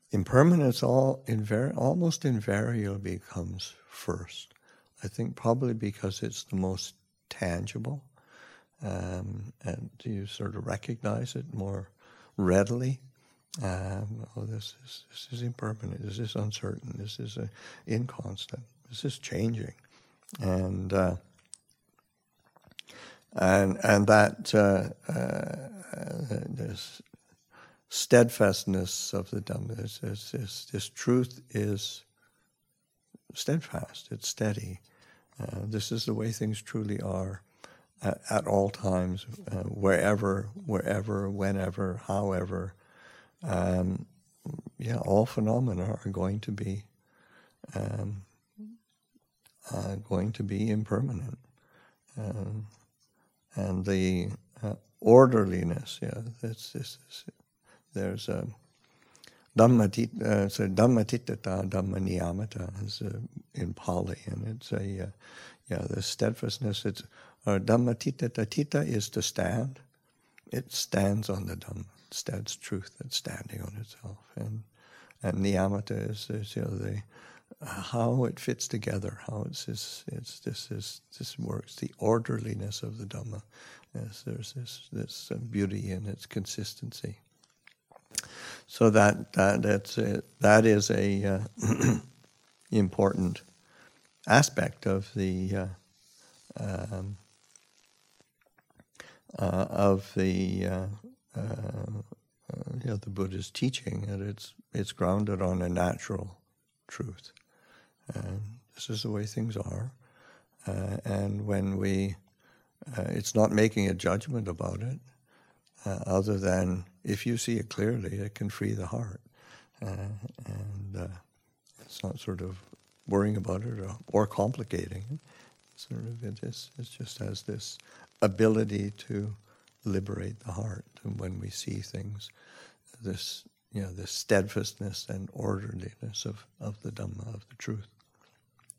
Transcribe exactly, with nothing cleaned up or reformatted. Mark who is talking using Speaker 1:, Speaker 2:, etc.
Speaker 1: impermanence all invar- almost invariably comes first. I think probably because it's the most tangible, um, and you sort of recognize it more readily. Um, oh, this is this is impermanent. This is uncertain. This is uh, inconstant. This is changing, and uh, and and that uh, uh, this steadfastness of the Dhamma, this, this this this truth is steadfast. It's steady. Uh, this is the way things truly are at, at all times, uh, wherever, wherever, whenever, however. Um, yeah, all phenomena are going to be um, uh, going to be impermanent, um, and the uh, orderliness. Yeah, that's this. Is, there's a Dhammatit, uh, so Dhammatitata, Dhammaniyamata is uh, in Pali, and it's a uh, yeah the steadfastness. It's uh, Dhammatitata. Tita is to stand. It stands on the Dhamma. That's truth. That's standing on itself, and and niyamata is, is you know the uh, how it fits together, how it's this it's this is this works, the orderliness of the Dhamma. Yes, there's this this uh, beauty in its consistency. So that that that's a, that is a uh, important aspect of the uh, um, uh, of the. Uh, Uh, uh, you know, the Buddha's teaching, that it's it's grounded on a natural truth, and this is the way things are. Uh, and when we, uh, it's not making a judgment about it, uh, other than if you see it clearly, it can free the heart, uh, and uh, it's not sort of worrying about it or, or complicating it. Sort of, it is, it just has this ability to liberate the heart, and when we see things, this you know this steadfastness and orderliness of, of the Dhamma, of the truth.